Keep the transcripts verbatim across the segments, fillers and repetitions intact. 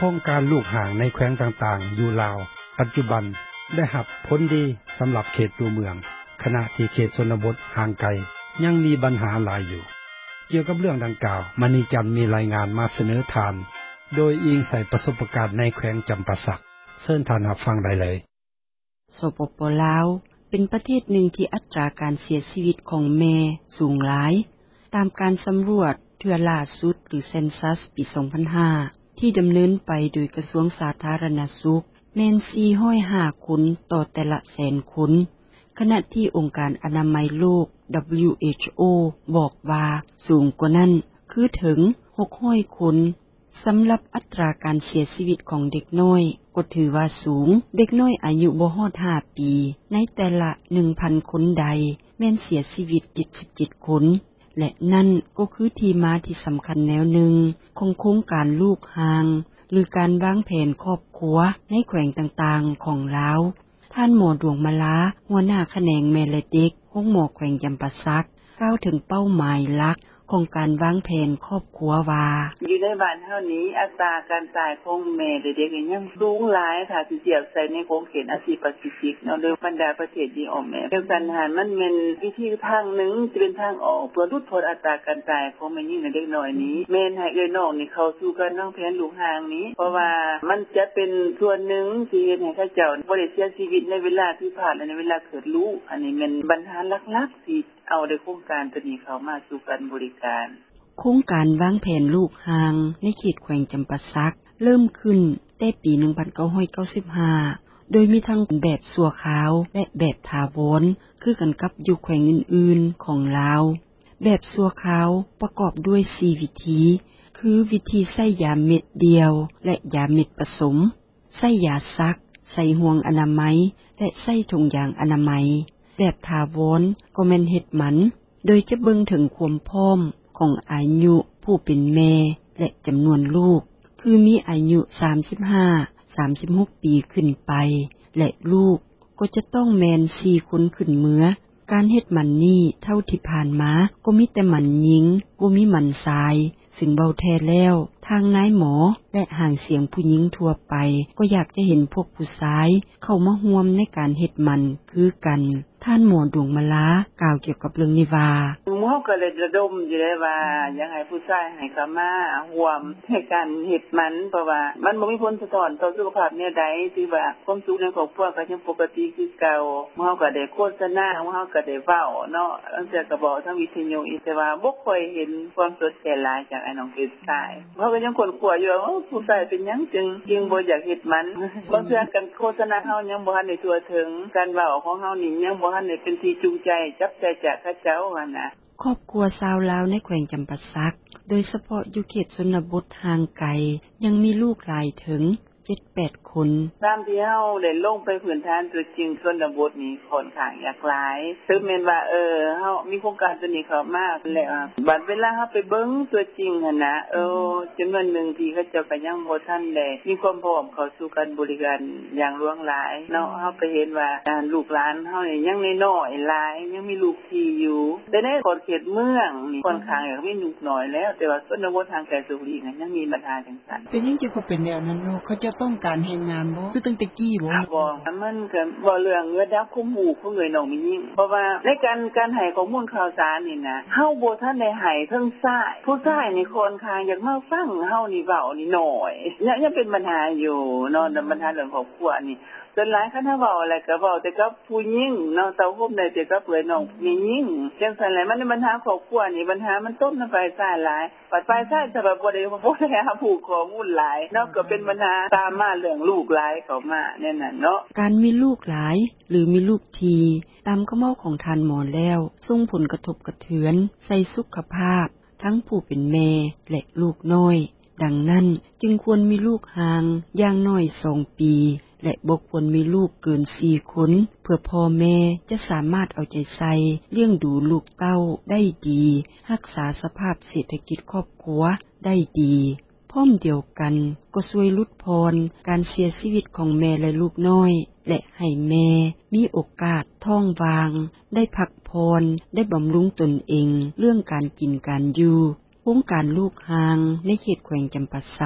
ครงการลูกห่างในแขวงต่างๆอยู่ลาวปัจจุบันได้รับผลดีสําหรับเขตตัวเมืองขณะที่เขตชนบทห่างไกลยังมีปัญหาหลายอยู่เกี่ยวกับเรื่องดังกล่าวมณีจันทร์มีรายงานมาเสนอทานโดยอิงใส่ประสบการณ์ในแขวงจำปาสักเชิญท่านรับฟังได้เลยสปป.ลาวเป็นประเทศหนึ่งที่อัตราการเสียชีวิตของแม่สูงหลายตามการสำรวจเทื่อล่าสุดหรือ Census ปี สองพันห้า ที่ดำเนินไปโดยกระทรวงสาธารณสุขแม่น สี่ร้อยห้า คนต่อแต่ละแสนคนขณะที่องค์การอนามัยโลก ดับเบิลยู เอช โอ บอกว่าสูงกว่านั้นคือถึง หกร้อย คนสําหรับอัตราการเสียชีวิตของเด็กน้อยก็ถือว่าสูงเด็กน้อยอายุบ่ฮอดห้าปีในแต่ละ หนึ่งพัน คนใดแม่นเสียชีวิตเจ็ดสิบเจ็ดคนและนั่นก็คือที่มาที่สําคัญแนวหนึ่งของโครงการลูกห่างหรือการวางแผนครอบครัวในแขวงต่างๆของลาวท่านหมอดวงมาลาหัวหน้าแขนงแม่และเด็กโรงหมอแขวงจำปาสักกล่าวถึงเป้าหมายหลักของการวางแผนครอบครัวว่าอยู่ในบ้านเฮานี้อัตราการตายของแม่และเด็กนี่ยังสูงหลายถ้าสิเทียบใส่ในโครงเขตอาซีแปซิฟิกเนาะหรือบรรดาประเทศที่ออกแม่เดียวกันหามันแม่นวิธีทางนึงจะเป็นทางออกเพื่อลดทอนอัตราการตายของแม่หญิงและเด็กน้อยนี้แม่นให้เอ้ยน้องนี่เข้าสู่การวางแผนลูกห่างนี้เพราะว่ามันจะเป็นส่วนนึงที่เฮ็ดให้เขาเจ้าบ่ได้เสียชีวิตในเวลาที่ผ่านและในเวลาเกิดลูกอันนี้แม่นปัญหาหลักๆที่เอาในโครงการตัวนี้เข้ามาสู่การบริการโครงการวางแผนลูกห่างในเขตแขวงจำปาสักเริ่มขึ้นแต่ปี หนึ่งพันเก้าร้อยเก้าสิบห้า โดยมีทั้งแบบสั่วขาวและแบบถาวรคือกันกับอยู่แขวงอื่นๆของลาวแบบสั่วขาวประกอบด้วยสี่วิธีคือวิธีใส่ยาเม็ดเดียวและยาเม็ดผสมใส่ยาซักใส่ห่วงอนามัยและใส่ถุงยางอนามัยแบบถาวรก็แม่นเฮ็ดหมันโดยจะเบิ่งถึงความพร้อมของอายุผู้เป็นแม่และจํานวนลูกคือมีอายุสามสิบห้า สามสิบหกปีขึ้นไปและลูกก็จะต้องแมนสี่คนขึ้นเมือการเฮ็ดหมันนี้เท่าที่ผ่านมาก็มีแต่หมันหญิงบ่มีหมันชายซึ่งเบาแท้แล้วทางนายหมอและห่างเสียงผู้หญิงทั่วไปก็อยากจะเห็นพวกผู้ชายเข้ามาร่วมในการเฮ็ดหมันคือกันท่านหมอดวงมาลากล่าวเกี่ยวกับเรื่องนี้ว่าหมอก็เลยระดมอยู่ได้ว่าอยากให้ผู้ชายให้เข้ามาร่วมในการเฮ็ดหมันเพราะว่ามันบ่มีผลสะท้อนต่อสุขภาพแนวใดที่ว่าความสุขในครอบครัวก็ยังปกติคือเก่าหมอก็ได้โฆษณาหมอก็ได้เว้าเนาะอันเสียก็บอกทางวิทยุอีกแต่ว่าบ่ค่อยเห็นความสนใจหลายจากไอ้น้องผู้ชายเพราะก็ยังคนกลัวอยู่ว่าผู้ชายเป็นหยังจึงจึงบ่อยากเฮ็ดหมันบางเทื่อกันโฆษณาเฮายังบ่ทันได้ทั่วถึงการเว้าของเฮานี่ยังบ่ทันได้เป็นที่จูงใจจับใจจากเขาเจ้าว่านะครอบครัวชาวลาวในแขวงจำปาสักโดยเฉพาะอยู่เขตชนบทห่างไกลยังมีลูกหลายถึง เจ็ดแปด คนตามที่เฮาได้ลงไปพื้นฐานตัวจริงชนบทนี้ค่อนข้างยากหลายซึ่งแม่นว่าเออเฮามีโครงการตัวนี้เข้ามาแล้วบัดเวลาเฮาไปเบิ่งตัวจริงหั่นนะเออจํานวนนึงที่เขาเจ้าก็ยังบ่ทันได้มีความพร้อมเข้าสู่การบริการอย่างหลวงหลายเนาะเฮาไปเห็นว่าลูกหลานเฮานี่ยังน้อยๆหลายยังมีลูกที่อยู่แต่ในขอเขตเมืองนี่ค่อนข้างมีลูกน้อยแล้วแต่ว่าชนบททางไกลสุรินทร์ยังมีปัญหาจังซั่นเป็นจังซี่ก็เป็นแนวนั้นเนาะเขาจะต้องการเฮ็ดงานบ่คือตั้งแต่กี้บ่บ่มันก็บ่เรื่องระดับคุมหูของเอ้ยน้องมียิ่งเพราะว่าในการการให้ข้อมูลข่าวสารนี่นะเฮาบ่ทันได้ให้เทิงซ้ายผู้ชายนี่ค่อนข้างอยากมาฟังเฮานี่เว้านี่น้อยยังยังเป็นปัญหาอยู่เนาะปัญหาเรื่องครอบครัวนี่ส่วนหลายคันเฮาเว้าอะไรก็เว้าแต่กับผู้หญิงเนาะเต้าห่มได้แต่กับเอ้ยน้องมียิ่งจังซั่นแหละมันปัญหาครอบครัวนี่ปัญหามันต้นนำไปซ้ายหลายปัดไปซ้ายถ้าแบบบ่ได้บ่ได้หาผู้ข้อมูลหลายเนาะก็เป็นปัญหาตามมาเรื่องลูกหลายเข้ามาแน่นอนเนาะการมีลูกหลายหรือมีลูกทีตามข้อเมาของท่านหมอแล้วส่งผลกระทบกระเทือนใส่สุขภาพทั้งผู้เป็นแม่และลูกน้อยดังนั้นจึงควรมีลูกห่างอย่างน้อยสองปีและบ่ควรมีลูกเกินสี่คนเพื่อพ่อแม่จะสามารถเอาใจใส่เลี้ยงดูลูกเต้าได้ดีรักษาสภาพเศรษฐกิจครอบครัวได้ดีพร้อมเดียวกันก็ช่วยลดพรการเสียชีวิตของแม่และลูกน้อยและให้แม่มีโอกาสท้องวางได้พักพรได้บำรุงตนเองเรื่องการกินการอยู่โครงการลูกห่างในเขตแขวงจำปาสัก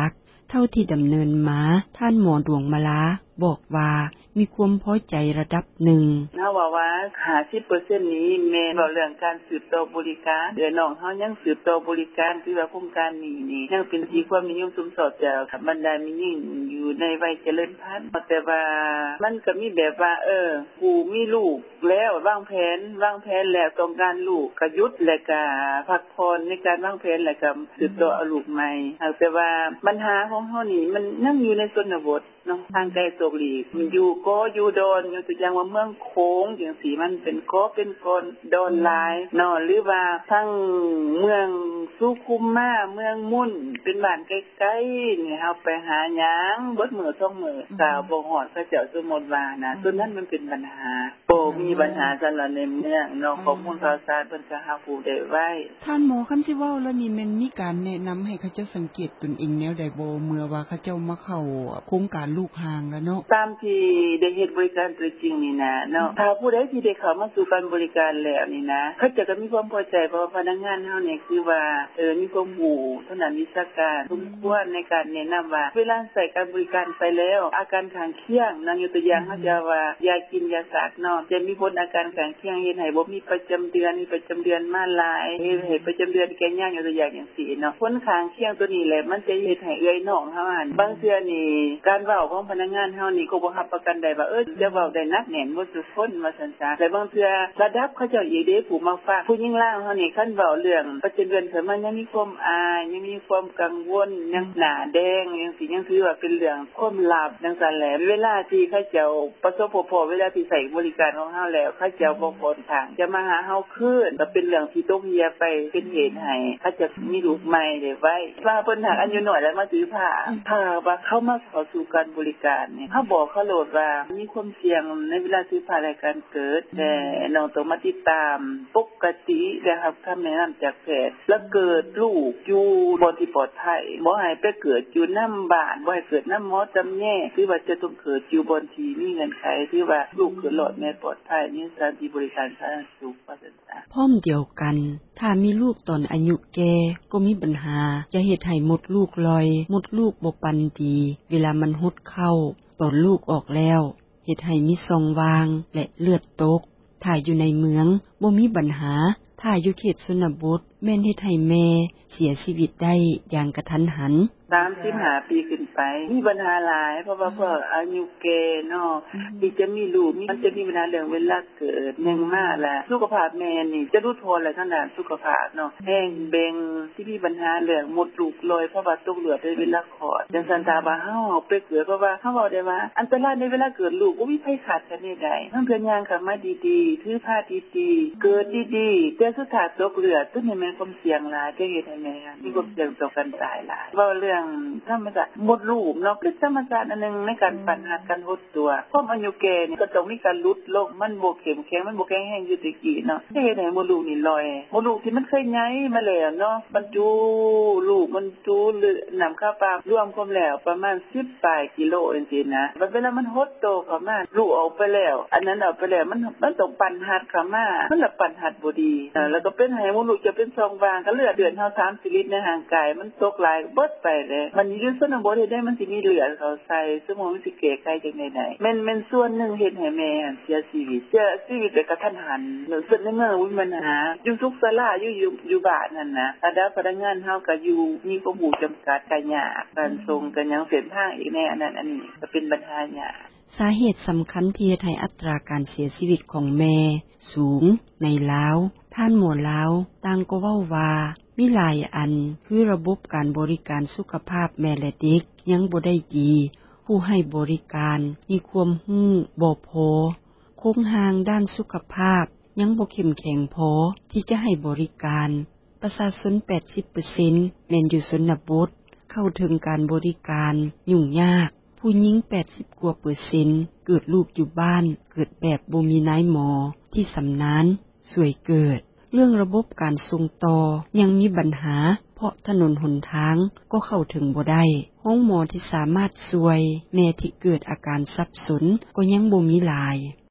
เท่าที่ดำเนินมาท่านหมอดวงมาลาบอกว่ามีความพอใจระดับหนึ่งเฮาว่าว่า ห้าสิบเปอร์เซ็นต์ นี้แม่นเว้าเรื่องการสืบต่อบริการเดี๋ยวน้องเฮายังสืบต่อบริการคือว่าโครงการนี้นี่ยังเป็นที่ความนิยมชมชอบจากบรรดามีหญิงอยู่ในวัยเจริญพันธุ์แต่ว่ามันก็มีแบบว่าเออผู้มีลูกแล้ววางแผนวางแผนแล้วต้องการลูกก็หยุดแล้วก็พักผ่อนในการวางแผนแล้วก็สืบต่อเอาลูกใหม่แต่ว่าปัญหาของเฮานี่มันยังอยู่ในชนบทเนาะทางไกลตกหลีกมันอยู่ก็อยู่โดนอยู่ตัวอย่างว่าเมืองโค้งจังซี่มันเป็นก็เป็นคนโดนหลายเนาะหรือว่าทั้งเมืองสุขุมมาเมืองมุ่นเป็นบ้านใกล้ๆนี่เฮาไปหาหยังเบิดมื้อสองมื้อก็บ่ฮอดเขาเจ้าสมมุติว่านะส่วนนั้นมันเป็นปัญหาบ่มีปัญหาซั่นล่ะในเมืองเนาะข้อมูลข่าวสารเพิ่นก็หาผู้ได้ไว้ท่านหมอคันสิเว้าแล้วนี่แม่นมีการแนะนําให้เขาเจ้าสังเกตตนเองแนวใดบ่เมื่อว่าเขาเจ้ามาเข้าโครงการลูกหางแล้วเนาะตามที่ได้เฮ็ดบริการตัวจริงนี่นะเนาะถ้าผู้ใดที่ได้เข้ามาสู่การบริการแล้วนี่นะเขาจะก็มีความพอใจเพราะว่าพนักงานเฮานี่คือว่าเออมีความรู้ทางด้านวิชาการสมควรในการแนะนําว่าเวลาใช้การบริการไปแล้วอาการข้างเคียงนำอยู่ตัวอย่างเฮาจะว่ายากินยาสาดเนาะจะมีผลอาการข้างเคียงเฮ็ดให้บ่มีประจำเดือนมีประจำเดือนมาหลายเฮ็ดให้ประจำเดือนแก่ยากอยู่ตัวอย่างจังซี่เนาะผลข้างเคียงตัวนี้แหละมันจะเฮ็ดให้เอื้อยน้องเฮาหั่นบางเทื่อนี่การเว้าของพนักงานเฮานี่ก็บ่รับประกันได้ว่าเอ้ยจะเว้าได้นักแน่นบ่ทุกคนว่าซั่นซะแต่บางเทื่อระดับเขาเจ้าอีเด้ผู้มาฝากผู้หญิงลาวเฮานี่คันเว้าเรื่องประจำเดือนขึ้นมายังมีความอายยังมีความกังวลยังหน้าแดงจังซี่ยังถือว่าเป็นเรื่องความลับจังซั่นแหละเวลาที่เขาเจ้าประสบพบเวลาที่ใช้บริการของเฮาแล้วเขาเจ้าบ่พ้นทางจะมาหาเฮาคืนก็เป็นเรื่องที่ตกเหียไปเป็นเหตุให้เขาจะมีลูกใหม่ได้ไว้ว่าเพิ่นหากอายุน้อยแล้วมาถือผ้าถ้าว่าเข้ามาเข้าสู่การบริการนี่เฮาบอกเขาโลดว่ามีความเสี่ยงในเวลาถือผ้ารายการเกิดแต่น้องต้องมาติดตามปกติและรับคำแนะนําจากแพทย์แล้วเกิดลูกอยู่บ่ที่ปลอดภัยบ่ให้ไปเกิดอยู่นำบ้านบ่ให้เกิดนำหมอจำแย่คือว่าจะต้องเกิดอยู่บนที่มีเงื่อนไขที่ว่าลูกเกิดรอดแม่ปลอดภัยมีสถานที่บริการสาธารณสุขว่าซั่นซะพร้อมเดียวกันถ้ามีลูกตอนอายุแก่ก็มีปัญหาจะเฮ็ดให้มดลูกลอยมดลูกบ่ปันดีเวลามันหดเข้าตอนลูกออกแล้วเฮ็ดให้มีช่องว่างและเลือดตกถ้าอยู่ในเมืองบ่มีปัญหาถ้าอยู่เขตชนบทแม่นเฮ็ดให้แม่เสียชีวิตได้อย่างกระทันหันสามสิบห้าปีขึ้นไปมีปัญหาหลายเพราะว่าพวกอายุแก่เนาะที่จะมีลูกมันจะมีปัญหาเรื่องเวลาเกิดหนึ่งมาแล้วสุขภาพแม่นี่จะรุดโทนอะไรทางด้านสุขภาพเนาะแห้งเบงที่มีปัญหาเรื่องมดลูกลอยเพราะว่าตกเลือดในเวลาคลอดจังซั่นตาว่าเฮาไปเกิดเพราะว่าเฮาเว้าได้ว่าอันตรายในเวลาเกิดลูกบ่มีไผขาดกันได้ทั้งเพิ่นย่างเข้ามาดีๆถือผ้าดีๆเกิดดีๆแต่สุดท้ายตกเลือดตัวนี้แม่นความเสี่ยงหลายจะเฮ็ดให้แม่มีความเสี่ยงต่อการตายหลายเว้าเรื่องธรรมชาติมดลูกเนาะคือธรรมชาติอันนึงในการปัญหาการหดตัวความอายุแก่นี่ก็ต้องมีการลุดลงมันบ่เข้มแข็งมันบ่แข็งแรงอยู่ตะกี้เนาะเฮ็ดให้มดลูกนี่ลอยมดลูกที่มันเคยใหญ่มาแล้วเนาะบรรจุลูกมันจุน้ําข้าวปลารวมความแล้วประมาณสิบปลายกิโลจังซี่นะเวลามันหดโตเข้ามาลูกออกไปแล้วอันนั้นออกไปแล้วมันมันต้องปั่นหัดเข้ามามันละปั่นหัดบ่ดีแล้วก็เป็นให้มดลูกจะเป็นช่องว่างก็เลือดเดือนเฮาสามสิบลิตรในร่างกายมันตกหลายเบิดไปเลยมันอยู่ส่วนบ่ได้ได้มันสิมีเลือดเข้าใส่สมองมันสิเกะไกจังได๋ได้แม่นแม่นส่วนนึงเฮ็ดให้แม่เสียชีวิตเสียชีวิตไปกระทันหันเรื่องส่วนในเมื่อวิมันหาอยู่ทุกศาลาอยู่อยู่อยู่บ้านนั่นนะถ้าได้พนักงานเฮาก็อยู่มีความรู้จำกัดก็ยากการส่งกันยังเส้นทางอีกแน่อันนั้นอันนี้ก็เป็นปัญหายากสาเหตุสําคัญที่เฮ็ดให้อัตราการเสียชีวิตของแม่สูงในลาวท่านหมอลาวต่างก็เว้าว่ามีหลายอันคือระบบการบริการสุขภาพแม่และเด็กยังบ่ได้ดีผู้ให้บริการมีความรู้บ่พอโครงหางด้านสุขภาพยังบ่เข้มแข็งพอที่จะให้บริการประชาชน แปดสิบเปอร์เซ็นต์ แม่นอยู่ชนบทเข้าถึงการบริการยุ่งยากผู้หญิง แปดสิบ กว่าเปอร์เซ็นต์เกิดลูกอยู่บ้านเกิดแบบบ่มีนายหมอที่สำนานสวยเกิดเรื่องระบบการส่งต่อยังมีปัญหาเพราะถนนหนทางก็เข้าถึงบ่ได้ห้องหมอที่สามารถช่วยแม่ที่เกิดอาการสับสนก็ยังบ่มีหลาย